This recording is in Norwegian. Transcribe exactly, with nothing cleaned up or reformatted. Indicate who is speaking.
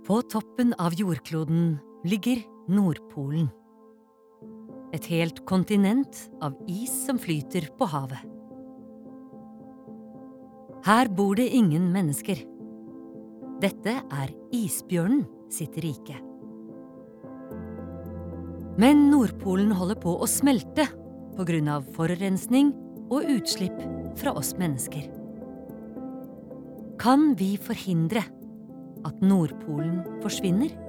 Speaker 1: På toppen av jordkloden ligger Nordpolen. Et helt kontinent av is som flyter på havet. Her bor det ingen mennesker. Dette er isbjørnen sitt rike. Men Nordpolen holder på å smelte på grunn av forurensning og utslipp fra oss mennesker. Kan vi forhindre at Nordpolen forsvinner?